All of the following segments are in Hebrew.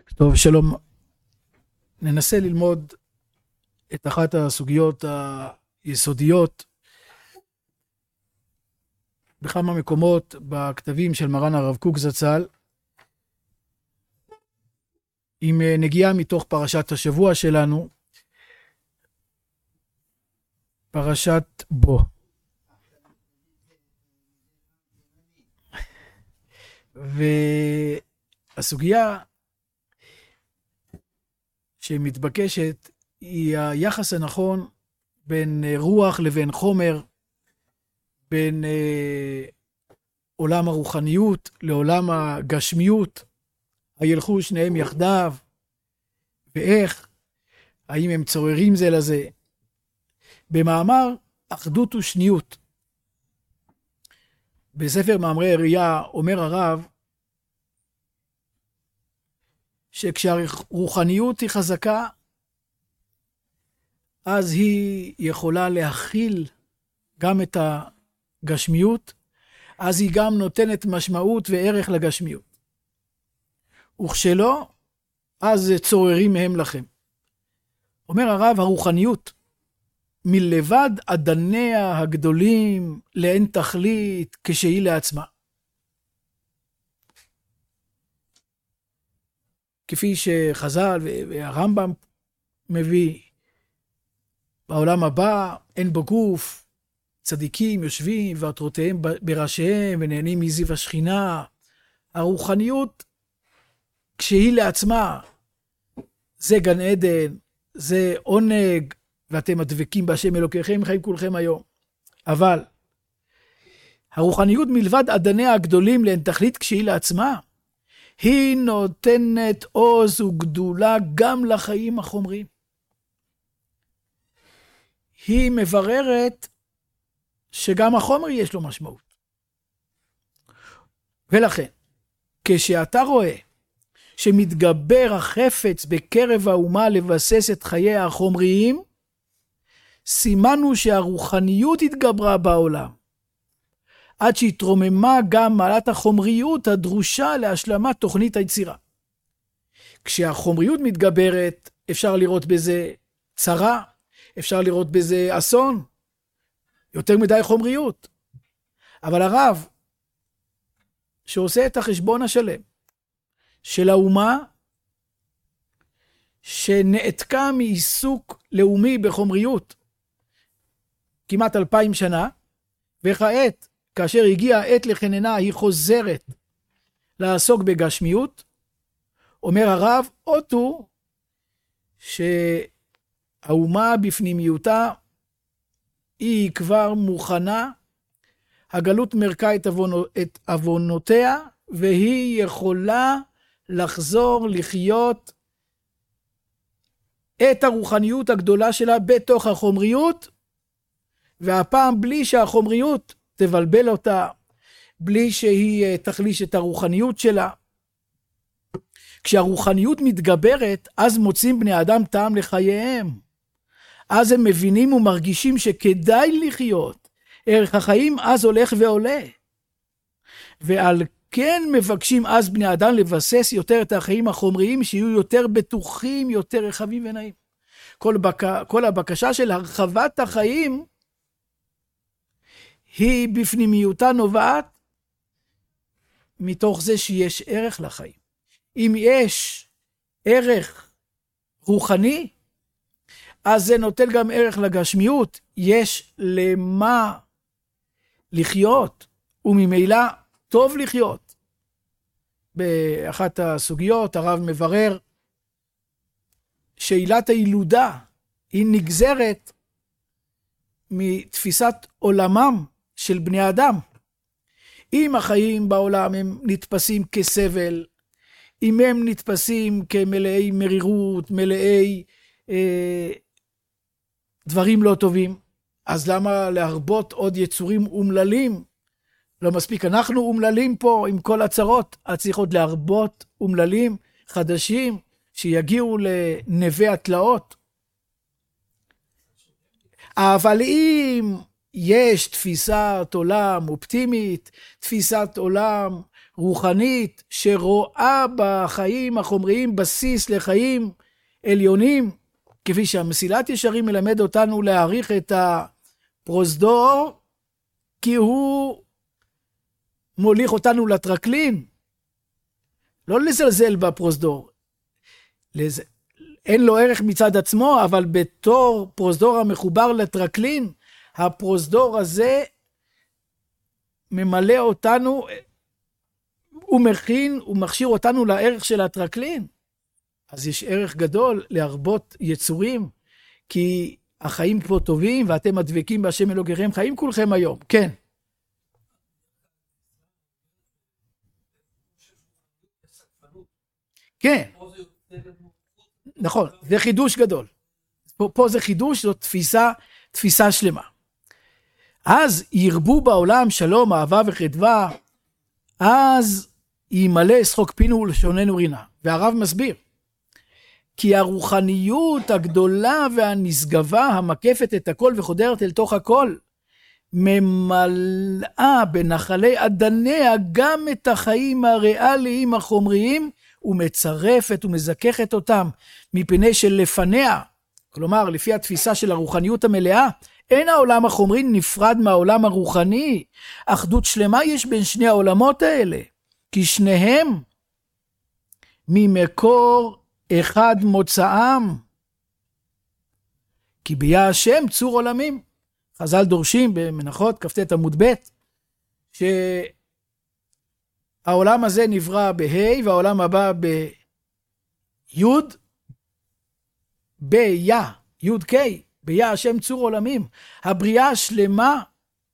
טוב, שלום. ננסה ללמוד את אחת הסוגיות היסודיות בכמה מקומות בכתבים של מרן הרב קוק זצ"ל, עם נגיעה מתוך פרשת השבוע שלנו, פרשת בו. והסוגיה שמתבקשת היא היחס הנכון בין רוח לבין חומר, בין עולם הרוחניות לעולם הגשמיות, הילכו שניהם יחדיו, ואיך, האם הם צוררים זה לזה. במאמר אחדות ושניות, בספר מאמרי עירייה אומר הרב, שכשהרוחניות היא חזקה, אז היא יכולה להכיל גם את הגשמיות, אז היא גם נותנת משמעות וערך לגשמיות. וכשלא, אז צוררים הם לכם. אומר הרב, הרוחניות, מלבד עדניה הגדולים לאין תכלית כשהיא לעצמה. כפי שחז"ל והרמב"ם מביא, בעולם הבא אין בו גוף, צדיקים יושבים ועטרותיהם בראשיהם ונהנים מזיו השכינה. הרוחניות כשהיא לעצמה, זה גן עדן, זה עונג, ואתם הדבקים בהשם אלוקיכם חיים כולכם היום. אבל הרוחניות מלבד עדניה הגדולים לאין תכלית כשהיא לעצמה, היא נותנת עוז וגדולה גם לחיים החומריים. היא מבררת שגם החומר יש לו משמעות. ולכן, כשאתה רואה שמתגבר החפץ בקרב האומה לבסס את חייה החומריים, סימנו שהרוחניות התגברה בעולם, עד שהתרוממה גם מעלת החומריות הדרושה להשלמת תוכנית היצירה. כשהחומריות מתגברת, אפשר לראות בזה צרה, אפשר לראות בזה אסון, יותר מדי חומריות. אבל הרב, שעושה את החשבון השלם של האומה, שנעתקה מעיסוק לאומי בחומריות כמעט 2000 שנה, וכעת, כאשר הגיעה העת לחננה, היא חוזרת לעסוק בגשמיות. אומר הרב, עוד הוא שהאומה בפנימיותה היא כבר מוכנה, הגלות מרקה את עוונותיה, והיא יכולה לחזור לחיות את הרוחניות הגדולה שלה בתוך החומריות, והפעם בלי שהחומריות תבלבל אותה, בלי שהיא תחליש את הרוחניות שלה. כשהרוחניות מתגברת, אז מוצאים בני אדם טעם לחייהם. אז הם מבינים ומרגישים שכדאי לחיות. ערך החיים אז הולך ועולה. ועל כן מבקשים אז בני אדם לבסס יותר את החיים החומריים, שיהיו יותר בטוחים, יותר רחבים ונעים. כל הבקשה של הרחבת החיים, היא בפנימיותה נובעת מתוך זה שיש ערך לחיים. אם יש ערך רוחני, אז זה נותן גם ערך לגשמיות. יש למה לחיות, וממילא טוב לחיות. באחת הסוגיות הרב מברר שעילת הילודה היא נגזרת מתפיסת עולמם של בני אדם. אם החיים בעולם הם נתפסים כסבל, אם הם נתפסים כמלאי מרירות, מלאי דברים לא טובים, אז למה להרבות עוד יצורים אומללים? לא מספיק, אנחנו אומללים פה עם כל הצרות, אז צריך עוד להרבות אומללים חדשים שיגיעו לנווה התלאות. אבל אם יש תפיסת עולם אופטימית, תפיסת עולם רוחנית שרואה בחיים החומריים בסיס לחיים עליונים, כפי שהמסילת ישרים מלמד אותנו להעריך את הפרוזדור, כי הוא מוליך אותנו לטרקלין. לא לזלזל בפרוזדור. אין לו ערך מצד עצמו, אבל בתור פרוזדור המחובר לטרקלין, הפרוזדור הזה ממלא אותנו, הוא מכין, הוא מכשיר אותנו לערך של הטרקלין. אז יש ערך גדול להרבות יצורים, כי החיים פה טובים, ואתם הדבקים בהשם אלוקיכם, חיים כולכם היום. כן. כן. נכון, זה חידוש גדול. פה זה חידוש, זאת תפיסה שלמה. אז ירבו בעולם שלום, אהבה וחדווה, אז ימלא שחוק פינו ולשוננו רינה. והרב מסביר, כי הרוחניות הגדולה והנשגבה המקפת את הכל וחודרת אל תוך הכל, ממלאה בנחלי עדניה גם את החיים הריאליים החומריים, ומצרפת ומזככת אותם מפני שלפניה, כלומר לפי התפיסה של הרוחניות המלאה, אין העולם החומרי נפרד מהעולם הרוחני, אחדות שלמה יש בין שני העולמות האלה, כי שניהם ממקור אחד מוצאם, כי ביה השם צור עולמים. חז"ל דורשים במנחות כ"ט עמוד ב' שהעולם הזה נברא בה' והעולם הבא בי' ביה, י' ק', ביה השם צור עולמים. הבריאה השלמה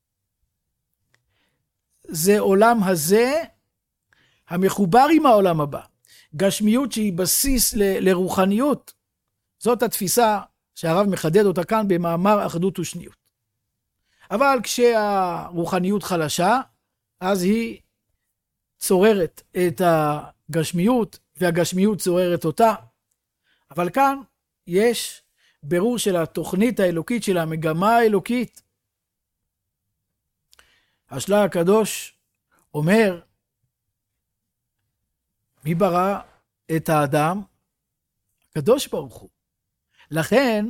זה עולם הזה המחובר עם העולם הבא. גשמיות שהיא בסיס לרוחניות. זאת התפיסה שהרב מחדד אותה כאן במאמר אחדות ושניות. אבל כשהרוחניות חלשה, אז היא צוררת את הגשמיות, והגשמיות צוררת אותה. אבל כאן יש ברור של התוכנית האלוקית, של המגמה האלוקית. השלה הקדוש אומר, מי ברא את האדם? הקדוש ברוך הוא. לכן,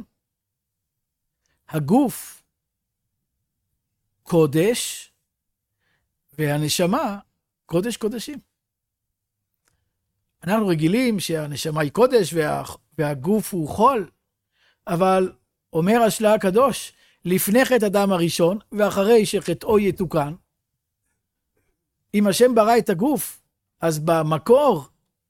הגוף קודש, והנשמה קודש קודשים. אנחנו רגילים שהנשמה היא קודש, והגוף הוא חול, אבל אומר השלה הקדוש, לפני חטא אדם הראשון, ואחרי שחטאו יתוקן, אם השם ברא את הגוף, אז במקור,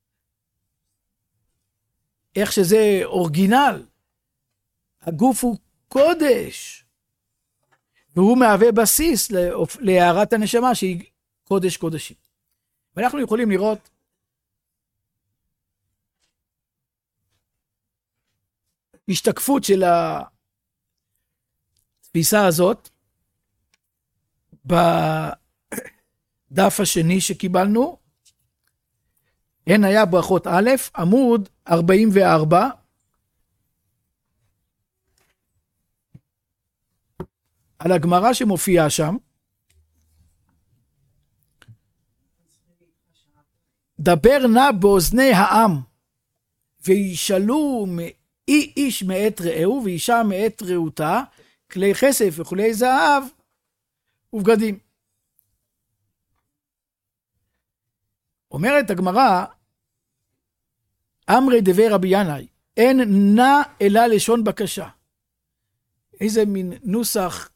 איך שזה אורגינל, הגוף הוא קודש, והוא מהווה בסיס להערת הנשמה שהיא קודש קודשים. ואנחנו יכולים לראות השתקפות של התפיסה הזאת בדף השני שקיבלנו, הן היה ברכות א', עמוד 44, על הגמרא שמופיעה שם, דבר נא באוזני העם, וישאלו איש מאת רעהו, ואישה מאת רעותה, כלי כסף וכלי זהב, ובגדים. אומרת הגמרא, אמרי דבר רבי ינאי, אין נא אלא לשון בקשה. איזה מין נוסח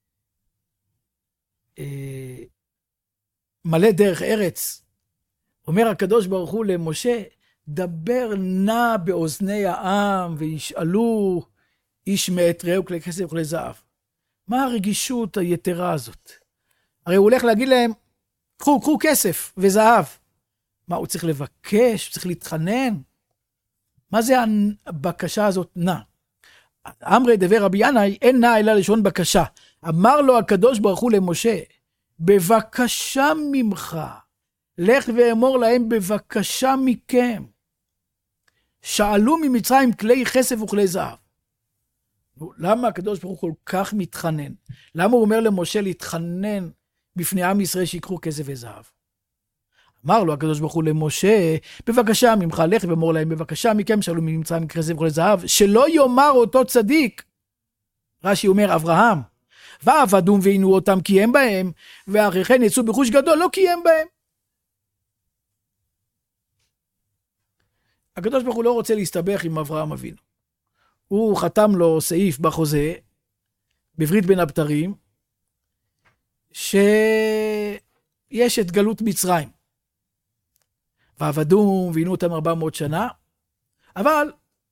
מלא דרך ארץ. אומר הקדוש ברוך הוא למשה, דבר נא באוזני העם, וישאלו איש מאת רעהו כלי כסף וכלי זהב. מה הרגישות היתרה הזאת? הרי הוא הולך להגיד להם, קחו כסף וזהב. מה, הוא צריך לבקש? הוא צריך להתחנן? מה זה הבקשה הזאת נא? אמרי דבר רבי ינאי, אין נא אלא לשון בקשה. אמר לו הקדוש ברוך הוא למשה, בבקשה ממך, לך ואמור להם בבקשה מכם. שאלו ממצרים כלי כסף וכלי זהב. למה הקדוש ברוך הוא כל כך מתחנן? למה הוא אומר למשה להתחנן בפני עם ישראל שיקחו כסף וזהב? אמר לו הקדוש ברוך הוא למשה, בבקשה ממך, לך ואמור להם, בבקשה מכם, שאלו ממצרים כסף וכלי זהב, שלא יאמר אותו צדיק. רש"י אומר, אברהם, ועבדום ועינו אותם קיים בהם, ואחרי כן יצאו בחוש גדול, לא קיים בהם. הקדוש ברוך הוא לא רוצה להסתבך עם אברהם אבינו. הוא חתם לו סעיף בחוזה, בברית בין הבתרים, שיש את גלות מצרים. ועבדום ועינו אותם 400 שנה, אבל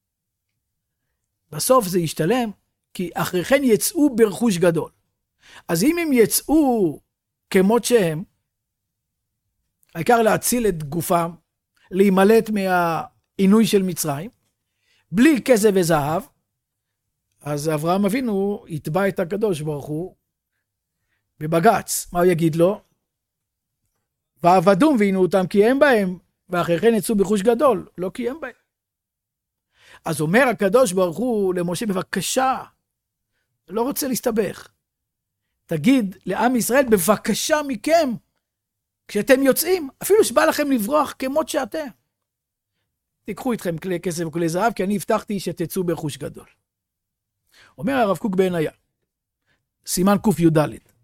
בסוף זה ישתלם, כי אחרי כן יצאו ברכוש גדול. אז אם הם יצאו כמות שהם, העיקר להציל את גופם, להימלט מהעינוי של מצרים, בלי כסף וזהב, אז אברהם אבינו יתבע את הקדוש ברוך הוא בבג"ץ. מה הוא יגיד לו? ועבדום ועינו אותם קיים בהם, ואחרי כן יצאו ברכוש גדול, לא קיים בהם. אז אומר הקדוש ברוך הוא למשה, בבקשה, לא רוצה להסתבך. תגיד לעם ישראל, בבקשה מכם, כשאתם יוצאים, אפילו שבא לכם לברוח כמות שאתם. תיקחו איתכם כלי כסף וכלי זהב, כי אני הבטחתי שתצאו ברכוש גדול. אומר הרב קוק בעניה, סימן ק"ד,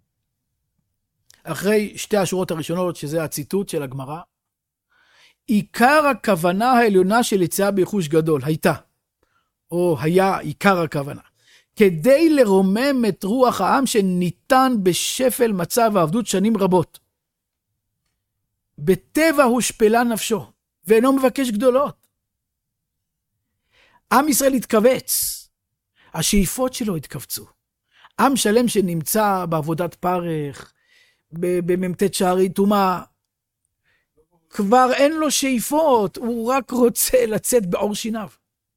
אחרי שתי השורות הראשונות, שזה הציטוט של הגמרא, עיקר הכוונה העליונה של יציאה ברכוש גדול, הייתה, או היה עיקר הכוונה, כדי לרומם את רוח העם שניתן בשפל מצב העבדות שנים רבות. בטבע הושפלה נפשו, ואינו מבקש גדולות. עם ישראל התכווץ, השאיפות שלו התכווצו. עם שלם שנמצא בעבודת פרך, במ"ט שערי טומאה, כבר אין לו שאיפות, הוא רק רוצה לצאת בעור שיניו.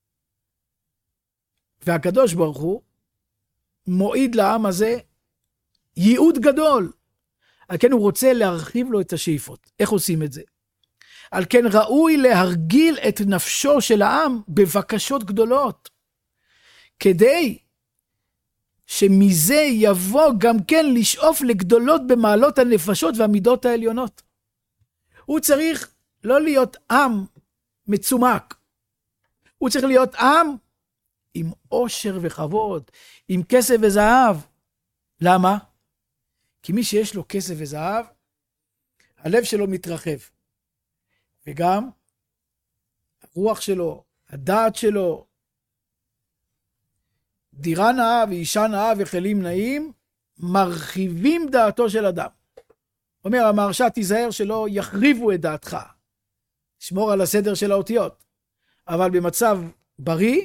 והקדוש ברוך הוא מועיד לעם הזה ייעוד גדול. על כן הוא רוצה להרחיב לו את השאיפות. איך עושים את זה? על כן ראוי להרגיל את נפשו של העם בבקשות גדולות, כדי שמזה יבוא גם כן לשאוף לגדולות במעלות הנפשות והמידות העליונות. הוא צריך לא להיות עם מצומק, הוא צריך להיות עם עם עושר וכבוד, עם כסף וזהב. למה? כי מי שיש לו כסף וזהב, הלב שלו מתרחב. וגם הרוח שלו, הדעת שלו, דירה נאה ואישה נאה וכלים נאים, מרחיבים דעתו של אדם. אומר המהרש"א, תיזהר שלא יחריבו את דעתך. שמור על הסדר של האותיות. אבל במצב בריא,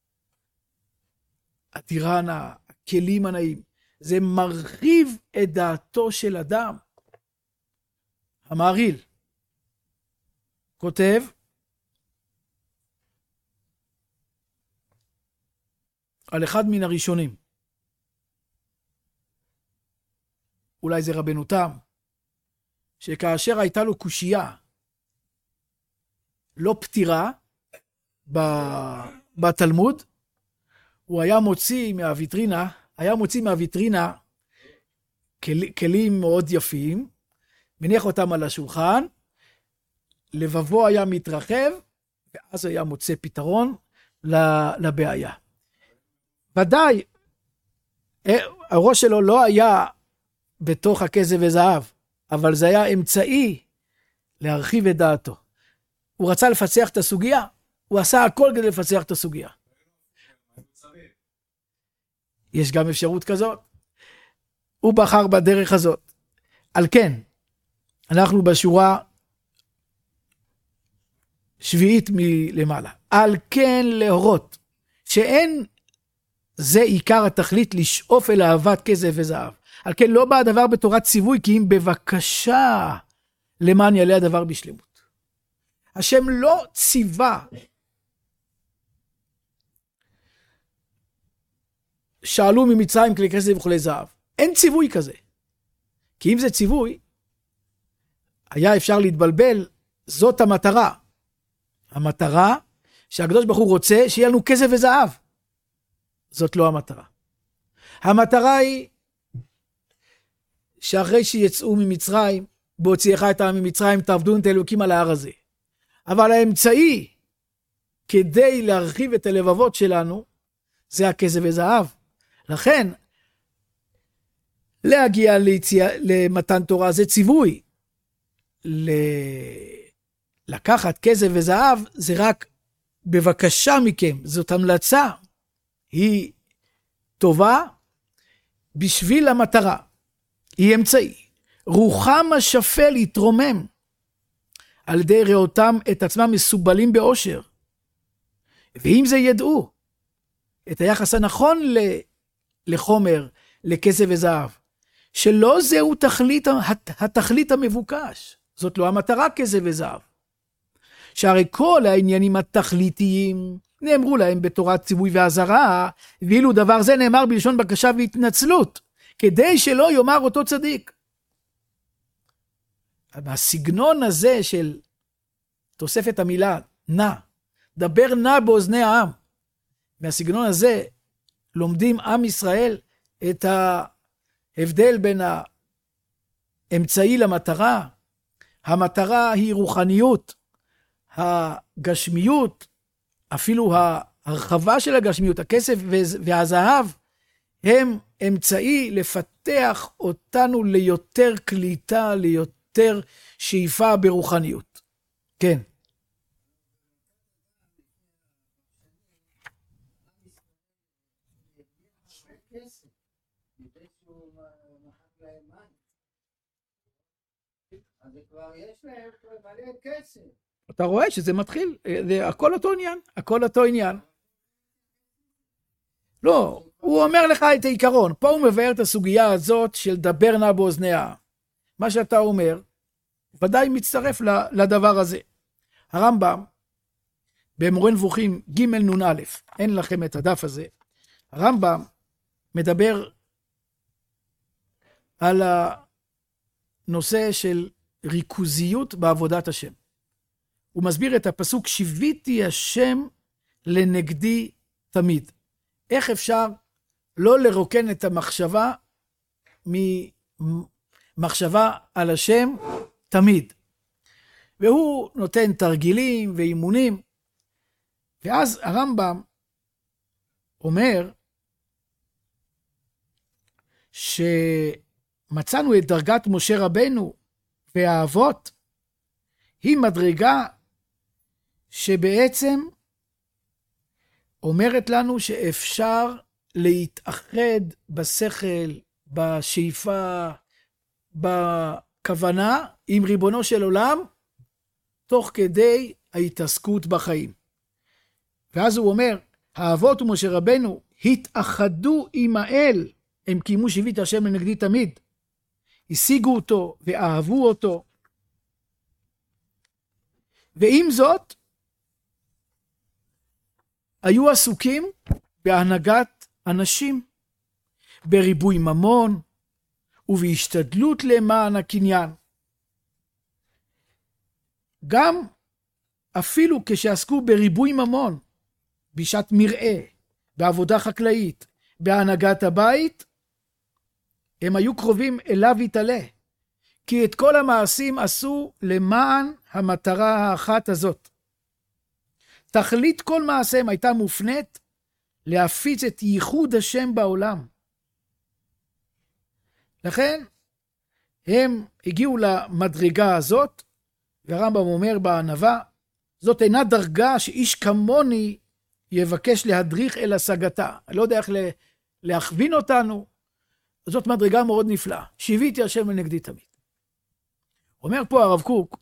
הדירה הנאה, הכלים הנאים, זה מרחיב את דעתו של אדם. המהרי"ל כותב, על אחד מן הראשונים, אולי זה רבנו תם, שכאשר הייתה לו קושייה, לא פתירה, בתלמוד, הוא היה מוציא מהוויטרינה, כלים מאוד יפים, מניח אותם על השולחן, לבבו היה מתרחב, ואז היה מוצא פתרון לבעיה. ודאי, הראש שלו לא היה בתוך הכסף וזהב, אבל זה היה אמצעי להרחיב את דעתו. הוא רצה לפצח את הסוגיה, הוא עשה הכל כדי לפצח את הסוגיה. יש גם אפשרות כזאת. הוא בחר בדרך הזאת. על כן, אנחנו בשורה שביעית מלמעלה. על כן להורות, שאין זה עיקר התכלית לשאוף אל אהבת כסף וזהב. על כן לא בא הדבר בתורת ציווי, כי אם בבקשה למען יעלה הדבר בשלמות. השם לא ציווה שאלו ממצרים כלי כסף וכלי זהב. אין ציווי כזה. כי אם זה ציווי, היה אפשר להתבלבל, זאת המטרה. המטרה שהקדוש ברוך הוא רוצה שיהיה לנו כסף וזהב. זאת לא המטרה. המטרה היא שאחרי שיצאו ממצרים, בהוציאך את העם ממצרים, תעבדו את האלוקים על ההר הזה. אבל האמצעי כדי להרחיב את הלבבות שלנו, זה הכסף וזהב. לכן, להגיע למתן תורה זה ציווי. לקחת כסף וזהב זה רק בבקשה מכם, זאת המלצה. היא טובה בשביל המטרה. היא אמצעי. רוחם השפל יתרומם על ידי ראותם את עצמם מסובלים באושר. ואם זה ידעו את היחס הנכון לחומר, לכסף וזהב, שלא זהו התכלית המבוקש. זאת לא המטרה כסף וזהב. שהרי כל העניינים התכליתיים נאמרו להם בתורת ציווי והזרה, ואילו דבר זה נאמר בלשון בקשה והתנצלות, כדי שלא יאמר אותו צדיק. הסגנון הזה של תוספת המילה נא, דבר נא באוזני העם, מהסגנון הזה לומדים עם ישראל את ההבדל בין האמצעי למטרה. המטרה היא רוחניות, הגשמיות, אפילו ההרחבה של הגשמיות, הכסף והזהב, הם אמצעי לפתח אותנו ליותר קליטה, ליותר שאיפה ברוחניות. כן. אז כבר יש להם מלא כסף. אתה רואה שזה מתחיל, זה הכל אותו עניין, הכל אותו עניין. לא, הוא אומר לך את העיקרון, פה הוא מבאר את הסוגיה הזאת של דבר נא באוזניה. מה שאתה אומר, ודאי מצטרף לדבר הזה. הרמב"ם, במורה נבוכים ג' נ"א, אין לכם את הדף הזה, הרמב"ם מדבר על הנושא של ריכוזיות בעבודת השם. הוא מסביר את הפסוק, שיוויתי השם לנגדי תמיד. איך אפשר לא לרוקן את המחשבה ממחשבה על השם תמיד. והוא נותן תרגילים ואימונים, ואז הרמב"ם אומר שמצאנו את דרגת משה רבנו והאבות, היא מדרגה שבעצם אומרת לנו שאפשר להתאחד בשכל, בשאיפה, בכוונה עם ריבונו של עולם, תוך כדי ההתעסקות בחיים. ואז הוא אומר, האבות ומשה רבנו התאחדו עם האל, הם קיימו שיבית השם לנגדי תמיד, השיגו אותו ואהבו אותו, ועם זאת, היו עסוקים בהנהגת אנשים, בריבוי ממון ובהשתדלות למען הקניין. גם אפילו כשעסקו בריבוי ממון, בשעת מרעה, בעבודה חקלאית, בהנהגת הבית, הם היו קרובים אליו יתעלה, כי את כל המעשים עשו למען המטרה האחת הזאת. תכלית כל מעשיהם הייתה מופנית להפיץ את ייחוד השם בעולם. לכן הם הגיעו למדרגה הזאת, והרמב"ם אומר בענווה, זאת אינה דרגה שאיש כמוני יבקש להדריך אל השגתה. אני לא יודע איך להכווין אותנו, זאת מדרגה מאוד נפלאה. שיוויתי השם לנגדי תמיד. אומר פה הרב קוק,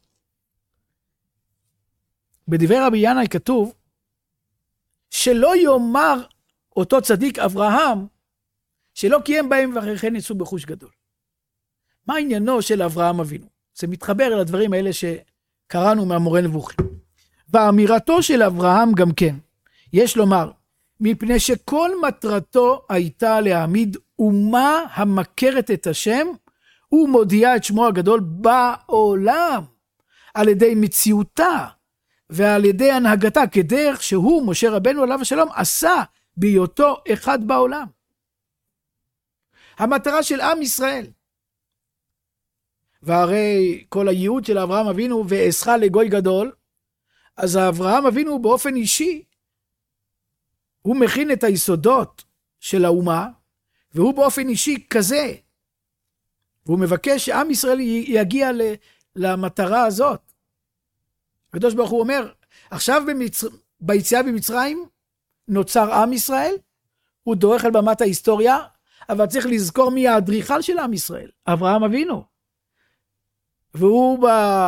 בדברי רבי ינאי כתוב, שלא יאמר אותו צדיק אברהם, שלא קיים בהם ואחרי כן יצאו בחוש גדול. מה עניינו של אברהם אבינו? זה מתחבר לדברים האלה שקראנו מהמורה נבוכים. באמירתו של אברהם גם כן, יש לומר, מפני שכל מטרתו הייתה להעמיד אומה המכרת את השם, ומודיעה את שמו הגדול בעולם, על ידי מציאותה, ועל ידי הנהגתה, כדרך שהוא, משה רבנו עליו השלום, עשה בהיותו אחד בעולם. המטרה של עם ישראל, והרי כל הייעוד של אברהם אבינו ואעשך לגוי גדול, אז אברהם אבינו באופן אישי, הוא מכין את היסודות של האומה, והוא באופן אישי כזה, והוא מבקש שעם ישראל יגיע למטרה הזאת. הקדוש ברוך הוא אומר, עכשיו ביציאה במצרים נוצר עם ישראל, הוא דורך על במת ההיסטוריה, אבל צריך לזכור מי האדריכל של עם ישראל, אברהם אבינו. והוא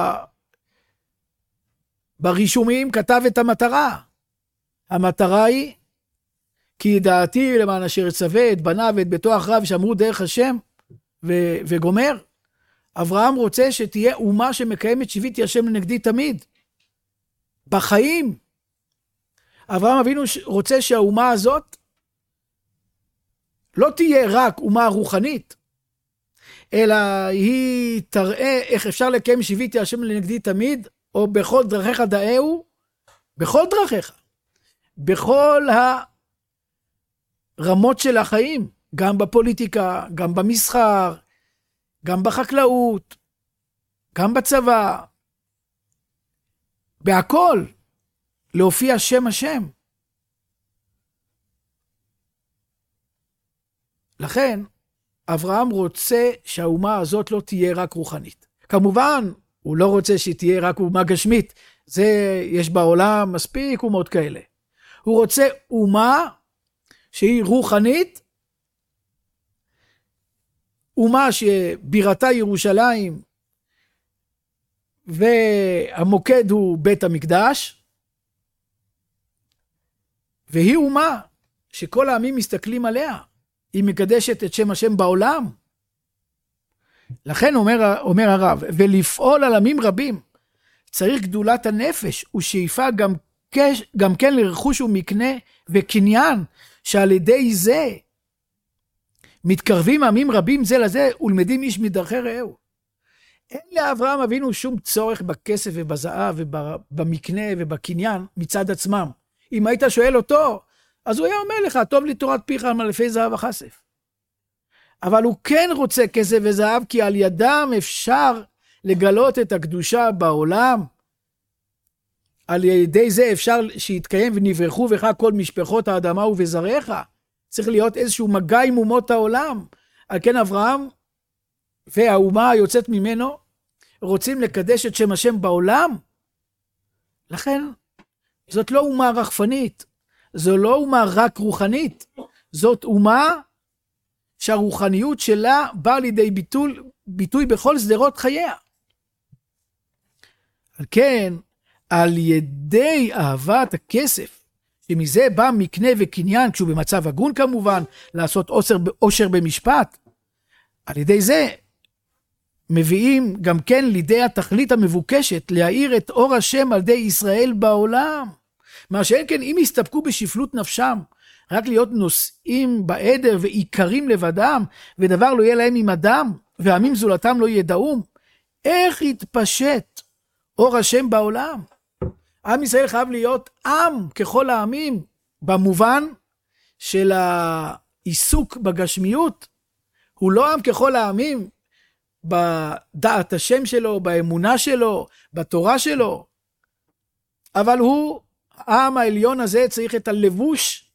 ברישומים כתב את המטרה. המטרה היא, כי ידעתי למען אשר יצווה את בניו ואת ביתו אחריו שאמרו דרך השם, וגומר. אברהם רוצה שתהיה אומה שמקיימת שיוויתי השם לנגדי תמיד. בחיים. אברהם אבינו רוצה שהאומה הזאת לא תהיה רק אומה רוחנית, אלא היא תראה איך אפשר לקיים שיוויתי השם לנגדי תמיד, או בכל דרכיך דאהו, בכל דרכיך, בכל הרמות של החיים, גם בפוליטיקה, גם במסחר, גם בחקלאות, גם בצבא, בהכל, להופיע שם השם. לכן, אברהם רוצה שהאומה הזאת לא תהיה רק רוחנית. כמובן, הוא לא רוצה שתהיה רק אומה גשמית. זה, יש בעולם מספיק אומות כאלה. הוא רוצה אומה שהיא רוחנית, אומה שבירתה ירושלים, והמוקד הוא בית המקדש, והיא אומה שכל העמים מסתכלים עליה. היא מקדשת את שם השם בעולם. לכן אומר הרב, ולפעול על עמים רבים, צריך גדולת הנפש ושאיפה גם כן לרכוש ומקנה וקניין, שעל ידי זה מתקרבים עמים רבים זה לזה ולמדים איש מדרכי רעהו. אין לאברהם אבינו שום צורך בכסף ובזהב ובמקנה ובקניין מצד עצמם. אם היית שואל אותו, אז הוא היה אומר לך, טוב לי תורת פיך על מלפי זהב וכסף. אבל הוא כן רוצה כסף וזהב, כי על ידם אפשר לגלות את הקדושה בעולם. על ידי זה אפשר שיתקיים ונברחו בך כל משפחות האדמה ובזרעך. צריך להיות איזשהו מגע עם אומות העולם. על כן אברהם והאומה היוצאת ממנו רוצים לקדש את שם השם בעולם. לכן זאת לא אומה רחפנית. זו לא אומה רק רוחנית, זאת אומה שהרוחניות שלה באה לידי ביטוי בכל שדרות חייה. על כן, על ידי אהבת הכסף, שמזה בא מקנה וקניין, כשהוא במצב הגון כמובן, לעשות עושר במשפט, על ידי זה מביאים גם כן לידי התכלית המבוקשת, להאיר את אור השם על ידי ישראל בעולם. מה שאין כן, אם יסתפקו בשפלות נפשם, רק להיות נושאים בעדר ועיקרים לבדם, ודבר לא יהיה להם עם אדם, ועמים זולתם לא ידעום, איך יתפשט אור השם בעולם? עם ישראל חייב להיות עם ככל העמים, במובן של העיסוק בגשמיות, הוא לא עם ככל העמים, בדעת השם שלו, באמונה שלו, בתורה שלו, אבל הוא, העם העליון הזה צריך את הלבוש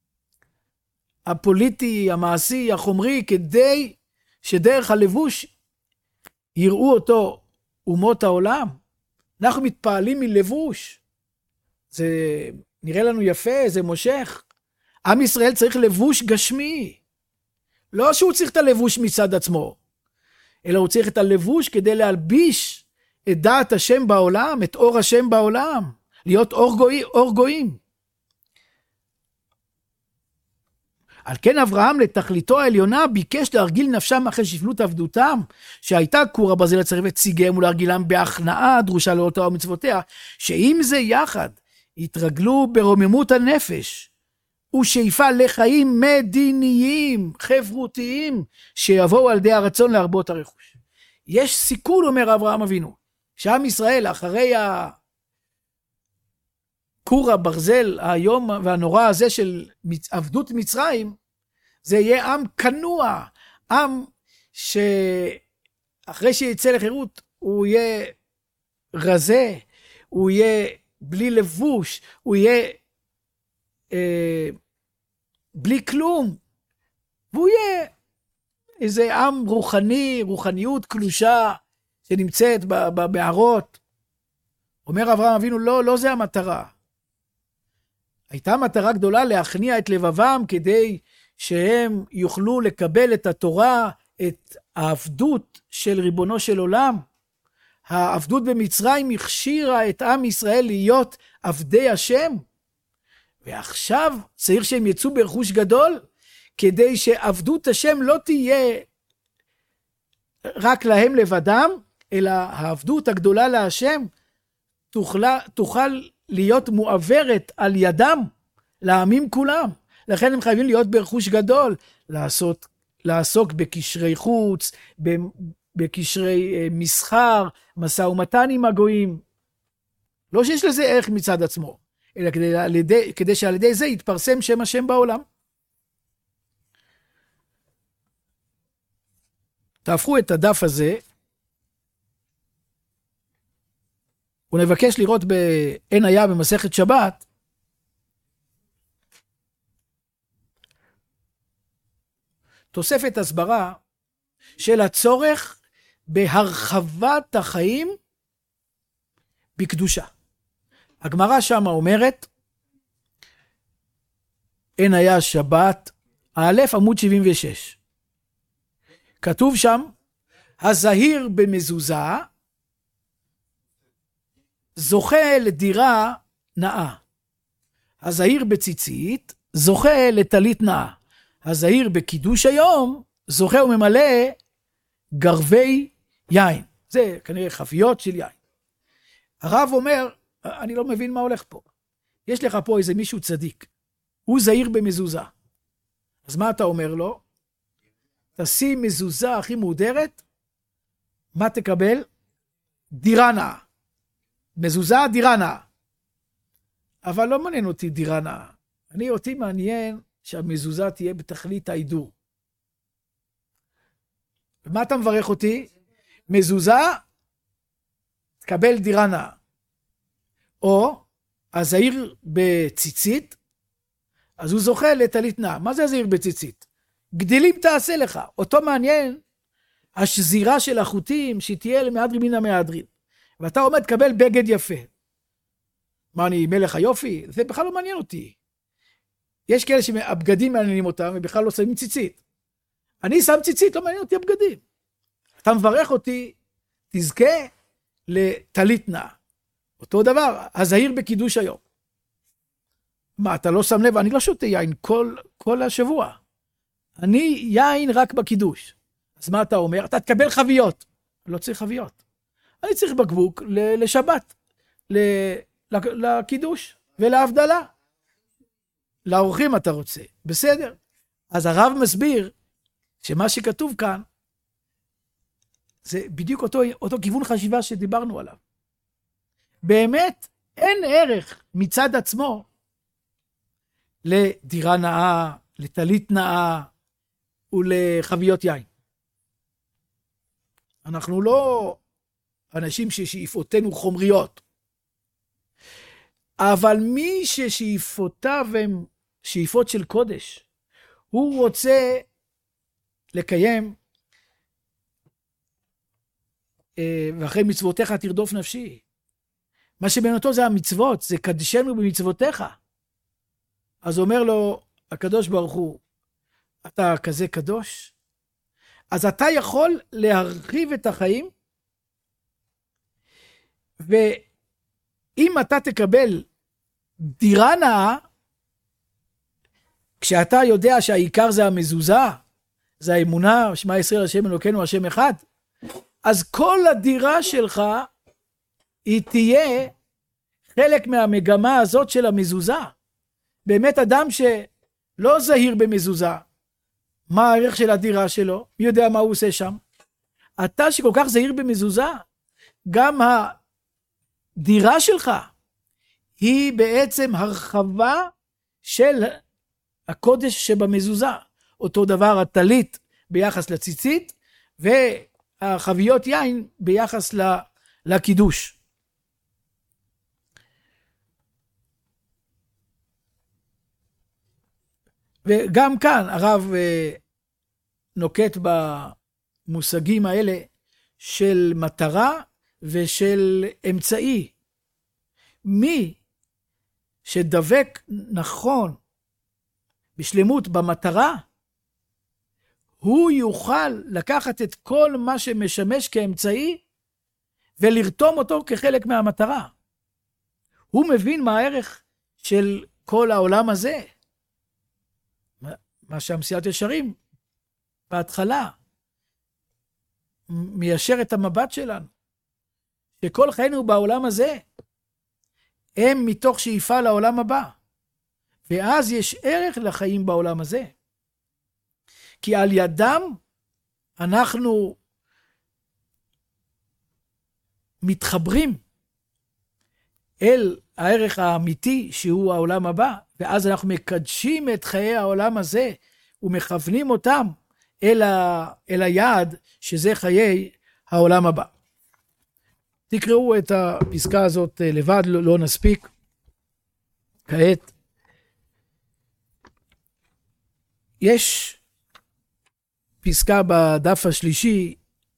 הפוליטי, המעשי, החומרי, כדי שדרך הלבוש יראו אותו אומות העולם. אנחנו מתפעלים מלבוש. זה נראה לנו יפה, זה מושך. עם ישראל צריך לבוש גשמי. לא שהוא צריך את הלבוש מצד עצמו, אלא הוא צריך את הלבוש כדי להלביש את דעת השם בעולם, את אור השם בעולם. להיות אור גויים. על כן אברהם לתכליתו העליונה ביקש להרגיל נפשם אחרי שפלות עבדותם, שהייתה כור הברזל לצריף את ציגיהם ולהרגילם בהכנעה דרושה לאותו ומצוותיה, שעם זה יחד התרגלו ברוממות הנפש, ושאיפה לחיים מדיניים, חברותיים, שיבואו על ידי הרצון להרבות הרכוש. יש סיכון, אומר אברהם אבינו, שעם ישראל אחרי כור הברזל היום והנורא הזה של עבדות מצרים, זה יהיה עם כנוע, עם אחרי שיצא לחירות, הוא יהיה רזה, הוא יהיה בלי לבוש, הוא יהיה בלי כלום, והוא יהיה איזה עם רוחני, רוחניות קלושה, שנמצאת במערות. אומר אברהם אבינו, לא זה המטרה. הייתה מטרה גדולה להכניע את לבבם, כדי שהם יוכלו לקבל את התורה, את העבדות של ריבונו של עולם. העבדות במצרים הכשירה את עם ישראל להיות עבדי השם, ועכשיו צריך שהם יצאו ברכוש גדול, כדי שעבדות השם לא תהיה רק להם לבדם, אלא העבדות הגדולה להשם תוכל להיות מועברת על ידם לעמים כולם. לכן הם חייבים להיות ברכוש גדול, לעסוק בקשרי חוץ, בקשרי מסחר, משא ומתן עם הגויים. לא שיש לזה ערך מצד עצמו, אלא כדי שעל ידי זה יתפרסם שם השם בעולם. תהפכו את הדף הזה, ונבקש לראות בעין היה במסכת שבת, תוספת הסברה של הצורך בהרחבת החיים בקדושה. הגמרא שמה אומרת, עין היה שבת, א' עמוד 76. כתוב שם, הזהיר במזוזה, זוכה לדירה נאה. הזהיר בציצית, זוכה לטלית נאה. הזהיר בקידוש היום, זוכה וממלא גרבי יין. זה כנראה חביות של יין. הרב אומר, אני לא מבין מה הולך פה. יש לך פה איזה מישהו צדיק. הוא זהיר במזוזה. אז מה אתה אומר לו? תשים מזוזה הכי מודרת, מה תקבל? דירה נאה. מזוזה, דירה נאה. אבל לא מעניין אותי דירה נאה. אותי מעניין שהמזוזה תהיה בתכלית ההידור. ומה אתה מברך אותי? מזוזה, תקבל דירה נאה. או, הזהיר בציצית, אז הוא זוכה לטלית נאה. מה זה הזהיר בציצית? גדילים תעשה לך. אותו מעניין השזירה של החוטים שתהיה למהדרין מן המהדרין. ואתה עומד קבל בגד יפה. מה, אני מלך היופי? זה בכלל לא מעניין אותי. יש כאלה שהבגדים מעניינים אותם ובכלל לא שמים ציצית. אני שם ציצית, לא מעניין אותי הבגדים. אתה מברך אותי, תזכה לטלית נאה. אותו דבר, הזהיר בקידוש היום. מה, אתה לא שם לב? אני לא שותה יין כל השבוע. אני יין רק בקידוש. אז מה אתה אומר? אתה תקבל חביות. לא צריך חביות. אני צריך בקבוק לשבת, לקידוש ולהבדלה. לאורחים אתה רוצה. בסדר. אז הרב מסביר שמה שכתוב כאן, זה בדיוק אותו כיוון חשיבה שדיברנו עליו. באמת אין ערך מצד עצמו לדירה נאה, לטלית נאה ולחביות יין. אנחנו לא אנשים ששאיפותינו חומריות. אבל מי ששאיפותיו הם שאיפות של קודש, הוא רוצה לקיים ואחרי מצוותיך תרדוף נפשי. מה שבין אותו זה המצוות, זה קדשנו במצוותיך. אז אומר לו הקדוש ברוך הוא, אתה כזה קדוש? אז אתה יכול להרחיב את החיים, ואם אתה תקבל דירה נאה, כשאתה יודע שהעיקר זה המזוזה, זה האמונה, שמע ישראל השם אלוקינו השם אחד, אז כל הדירה שלך היא תהיה חלק מהמגמה הזאת של המזוזה. באמת אדם שלא זהיר במזוזה, מה הערך של הדירה שלו? מי יודע מה הוא עושה שם? אתה שכל כך זהיר במזוזה, גם הדירה שלך היא בעצם הרחבה של הקודש שבמזוזה. אותו דבר הטלית ביחס לציצית, החביות יין ביחס לקידוש. וגם כאן הרב נוקט במושגים האלה של מטרה ושל אמצעי. מי שדבק נכון בשלמות במטרה, הוא יוכל לקחת את כל מה שמשמש כאמצעי ולרתום אותו כחלק מהמטרה. הוא מבין מה הערך של כל העולם הזה. מה שהמסילת ישרים בהתחלה מיישר את המבט שלנו, שכל חיינו בעולם הזה הם מתוך שאיפה לעולם הבא, ואז יש ערך לחיים בעולם הזה, כי על ידם אנחנו מתחברים אל הערך האמיתי שהוא העולם הבא, ואז אנחנו מקדשים את חיי העולם הזה ומכוונים אותם אל היעד שזה חיי העולם הבא. תקראו את הפסקה הזאת לבד, לא נספיק כעת. יש פסקה בדף השלישי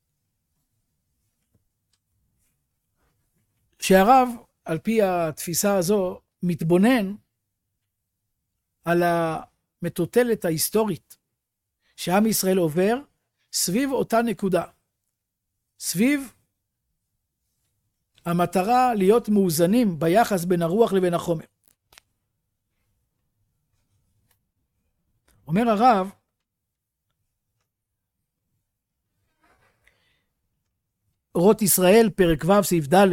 שהרב על פי התפיסה הזו מתבונן על המטוטלת ההיסטורית שעם ישראל עובר סביב אותה נקודה, סביב המטרה להיות מאוזנים ביחס בין הרוח לבין החומר. אומר הרב, אורות ישראל, פרק ו' סעיף ד',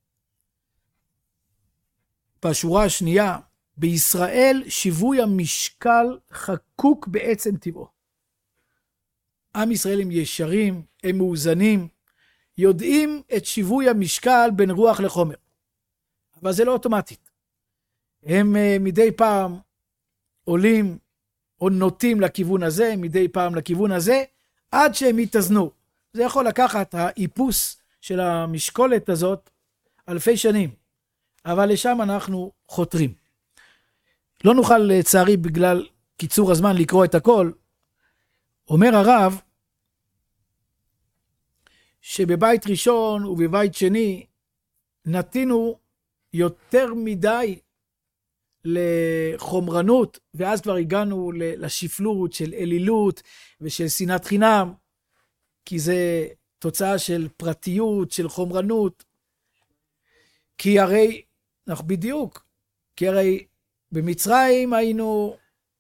בשורה השנייה, בישראל שיווי המשקל חקוק בעצם טבעו. עם ישראל הם ישרים, הם מאוזנים, יודעים את שיווי המשקל בין רוח לחומר. אבל זה לא אוטומטית. הם מדי פעם עולים או נוטים לכיוון הזה, מדי פעם לכיוון הזה, עד שהם יתאזנו. זה יכול לקחת האיפוס של המשקולת הזאת אלפי שנים, אבל לשם אנחנו חותרים. לא נוכל לצערי בגלל קיצור הזמן לקרוא את הכל. אומר הרב שבבית ראשון ובבית שני נתינו יותר מדי לחומרנות, ואז כבר הגענו לשפלות של אלילות ושל שנאת חינם, כי זה תוצאה של פרטיות, של חומרנות. כי הרי, בדיוק, כי הרי במצרים היינו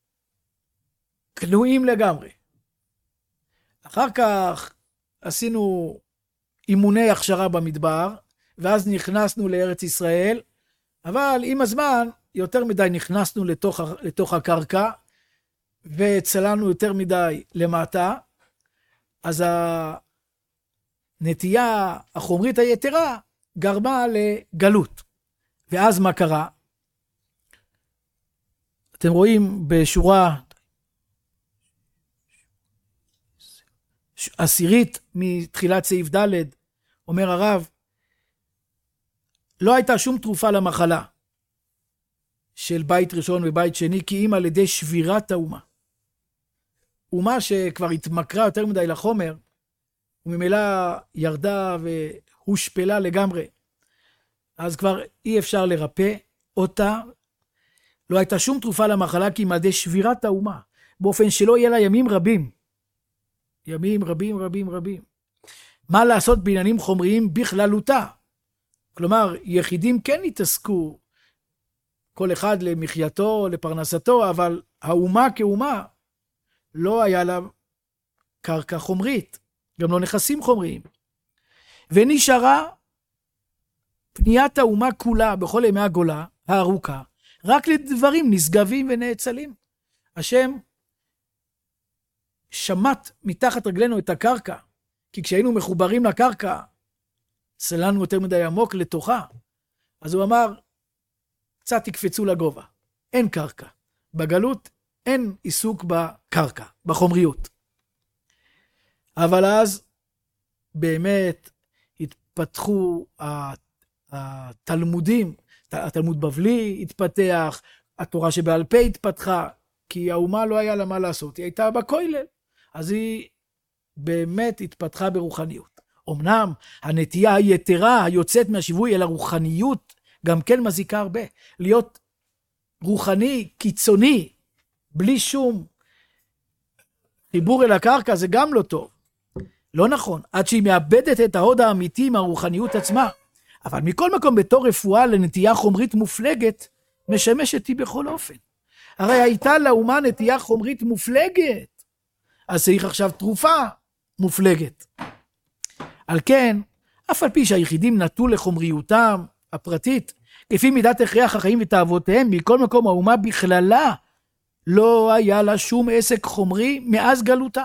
כנועים לגמרי. אחר כך עשינו אימוני הכשרה במדבר, ואז נכנסנו לארץ ישראל, אבל עם הזמן יותר מדי נכנסנו לתוך הקרקע, וצללנו יותר מדי למטה, אז הנטייה החומרית היתרה גרמה לגלות. ואז מה קרה? אתם רואים בשורה עשירית מתחילת סעיף ד', אומר הרב, לא הייתה שום תרופה למחלה של בית ראשון ובית שני, כי אם על ידי שבירת האומה. אומה שכבר התמכרה יותר מדי לחומר, וממילא ירדה והושפלה לגמרי, אז כבר אי אפשר לרפא אותה. לא הייתה שום תרופה למחלה, כי אם על ידי שבירת האומה, באופן שלא יהיה לה ימים רבים. ימים רבים רבים רבים. מה לעשות בעניינים חומריים בכללותה? כלומר, יחידים כן התעסקו, כל אחד למחייתו, לפרנסתו, אבל האומה כאומה לא היה לה קרקע חומרית, גם לא נכסים חומריים. ונשארה פניית האומה כולה בכל ימי הגולה הארוכה, רק לדברים נשגבים ונאצלים. השם שמט מתחת רגלינו את הקרקע, כי כשהיינו מחוברים לקרקע, צללנו יותר מדי עמוק לתוכה. אז הוא אמר, קצת תקפצו לגובה. אין קרקע. בגלות אין עיסוק בקרקע, בחומריות. אבל אז באמת התפתחו התלמודים, התלמוד בבלי התפתח, התורה שבעל פה התפתחה, כי האומה לא היה לה מה לעשות, היא הייתה בכולל, אז היא באמת התפתחה ברוחניות. אמנם הנטייה היתרה היוצאת מהשיווי אל הרוחניות, גם כן מזיקה הרבה. להיות רוחני, קיצוני, בלי שום חיבור אל הקרקע, זה גם לא טוב. לא נכון, עד שהיא מאבדת את ההוד האמיתי מהרוחניות עצמה. אבל מכל מקום, בתור רפואה לנטייה חומרית מופלגת, משמשת היא בכל אופן. הרי הייתה לאומה נטייה חומרית מופלגת, אז צריך עכשיו תרופה מופלגת. על כן, אף על פי שהיחידים נטו לחומריותם הפרטית, לפי מידת הכרח החיים ותאוותיהם, מכל מקום האומה בכללה, לא היה לה שום עסק חומרי מאז גלותה.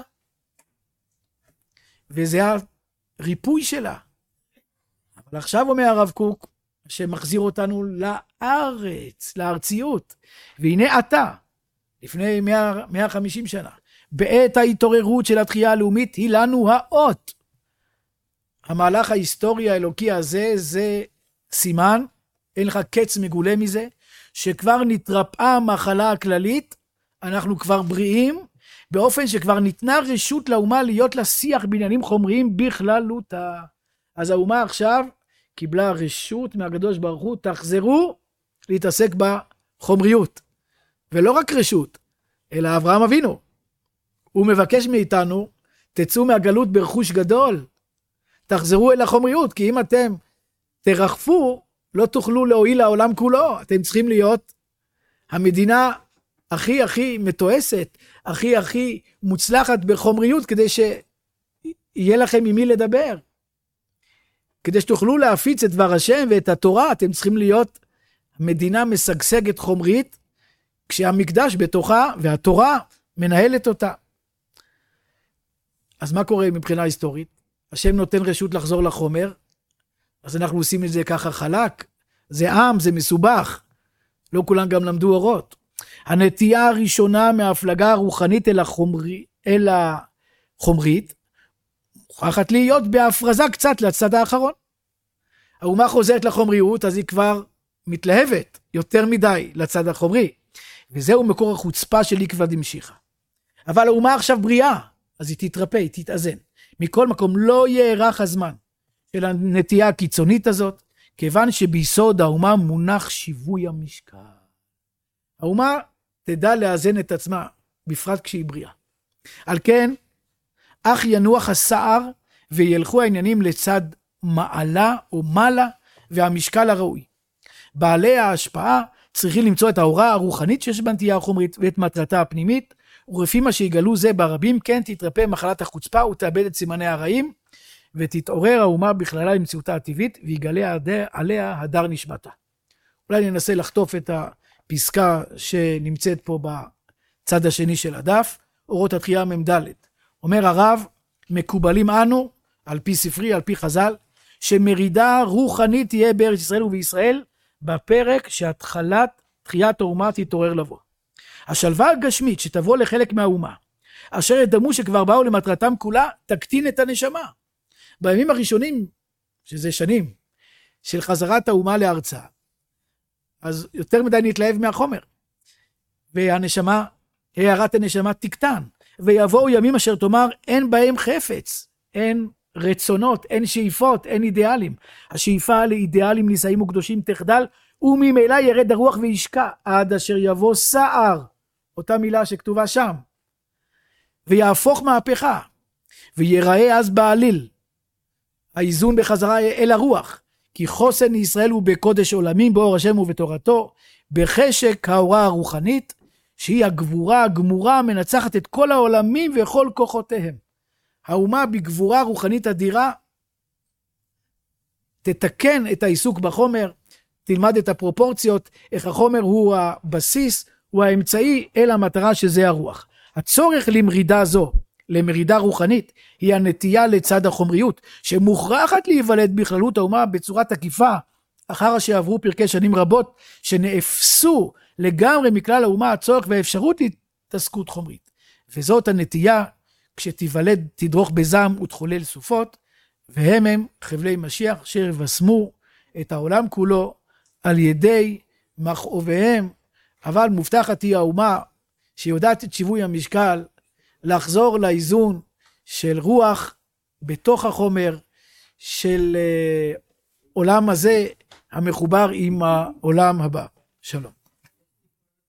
וזה הריפוי שלה. אבל עכשיו אומר הרב קוק, שמחזיר אותנו לארץ, לארציות. והנה אתה, לפני 150 שנה, בעת ההתעוררות של התחייה הלאומית, היא לנו האות. המהלך ההיסטורי האלוקי הזה, זה סימן, אין לך קץ מגולה מזה, שכבר נתרפאה המחלה הכללית, אנחנו כבר בריאים, באופן שכבר ניתנה רשות לאומה להיות לה שיח בעניינים חומריים בכללותה. אז האומה עכשיו קיבלה רשות מהקדוש ברוך הוא, תחזרו להתעסק בחומריות. ולא רק רשות, אלא אברהם אבינו. הוא מבקש מאיתנו, תצאו מהגלות ברכוש גדול, תחזרו אל החומריות, כי אם אתם תרחפו, לא תוכלו להועיל לעולם כולו. אתם צריכים להיות המדינה הכי מתועסת, הכי מוצלחת בחומריות, כדי שיהיה לכם עם מי לדבר. כדי שתוכלו להפיץ את דבר השם ואת התורה, אתם צריכים להיות מדינה משגשגת חומרית, כשהמקדש בתוכה והתורה מנהלת אותה. אז מה קורה מבחינה היסטורית? השם נותן רשות לחזור לחומר, אז אנחנו עושים את זה ככה חלק, זה עם, זה מסובך, לא כולם גם למדו אורות. הנטייה הראשונה מההפלגה הרוחנית אל החומרית, מוכרחת להיות בהפרזה קצת לצד האחרון. האומה חוזרת לחומריות, אז היא כבר מתלהבת יותר מדי לצד החומרי, וזהו מקור החוצפה של עקבא דמשיחא. אבל האומה עכשיו בריאה, אז היא תתרפא, היא תתאזן. מכל מקום לא יארך הזמן של הנטייה הקיצונית הזאת, כיוון שביסוד האומה מונח שיווי המשקל. האומה תדע לאזן את עצמה, בפרט כשהיא בריאה. על כן, אך ינוח הסער וילכו העניינים לצד מעלה או מעלה והמשקל הראוי. בעלי ההשפעה צריכים למצוא את ההוראה הרוחנית שיש בנטייה החומרית ואת מטרתה הפנימית, ולפי מה שיגלו זה ברבים, כן תתרפא מחלת החוצפה ותאבד את סימני הרעים, ותתעורר האומה בכללה למציאותה הטבעית, ויגלה עליה הדר נשמתה. אולי ננסה לחטוף את הפסקה שנמצאת פה בצד השני של הדף, אורות התחייה מ"ד. אומר הרב, מקובלים אנו, על פי ספרי, על פי חז"ל, שמרידה רוחנית תהיה בארץ ישראל ובישראל, בפרק שהתחלת תחיית האומה תתעורר לבוא. השלווה הגשמית שתבוא לחלק מהאומה, אשר ידמו שכבר באו למטרתם כולה, תקטין את הנשמה. בימים הראשונים, שזה שנים, של חזרת האומה לארצה, אז יותר מדי נתלהב מהחומר. והנשמה, הערת הנשמה תקטן, ויבואו ימים אשר תאמר, אין בהם חפץ, אין רצונות, אין שאיפות, אין אידיאלים. השאיפה לאידיאלים נישאים וקדושים תחדל, וממילא ירד הרוח וישקע, עד אשר יבוא סער, אותה מילה שכתובה שם, ויהפוך מהפכה, ויראה אז בעליל, האיזון בחזרה אל הרוח, כי חוסן ישראל הוא בקודש עולמים, באור השם ובתורתו, בחשק ההוראה הרוחנית, שהיא הגבורה הגמורה המנצחת את כל העולמים וכל כוחותיהם. האומה בגבורה רוחנית אדירה, תתקן את העיסוק בחומר, תלמד את הפרופורציות, איך החומר הוא הבסיס, הוא האמצעי אל המטרה שזה הרוח. הצורך למרידה זו, למרידה רוחנית, היא הנטייה לצד החומריות, שמוכרחת להיוולד בכללות האומה בצורה תקיפה, אחר שעברו פרקי שנים רבות, שנאפסו לגמרי מכלל האומה הצורך והאפשרות להתעסקות חומרית. וזאת הנטייה, כשתיוולד תדרוך בזעם ותחולל סופות, והם חבלי משיח אשר יבשמו את העולם כולו על ידי מכאוביהם, אבל מובטחת היא האומה שיודעת את שיווי המשקל לחזור לאיזון של רוח בתוך החומר של עולם הזה המחובר עם העולם הבא. שלום.